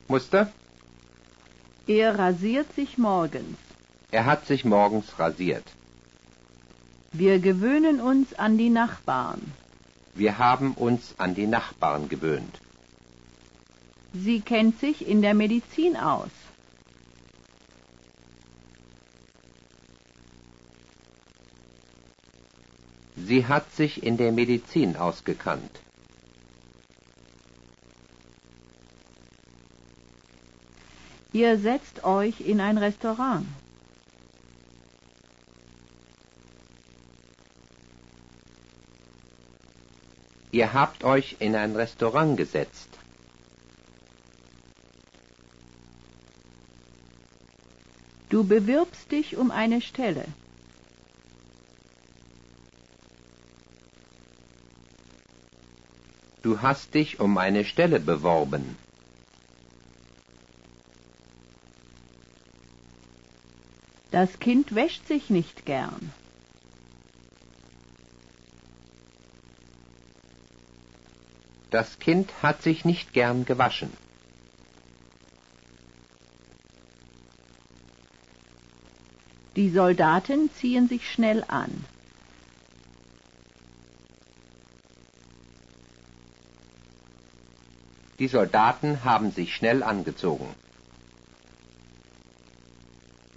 Muster? Er rasiert sich morgens. Er hat sich morgens rasiert. Wir gewöhnen uns an die Nachbarn. Wir haben uns an die Nachbarn gewöhnt. Sie kennt sich in der Medizin aus. Sie hat sich in der Medizin ausgekannt. Ihr setzt euch in ein Restaurant. Ihr habt euch in ein Restaurant gesetzt. Du bewirbst dich um eine Stelle. Du hast dich um eine Stelle beworben. Das Kind wäscht sich nicht gern. Das Kind hat sich nicht gern gewaschen. Die Soldaten ziehen sich schnell an. Die Soldaten haben sich schnell angezogen.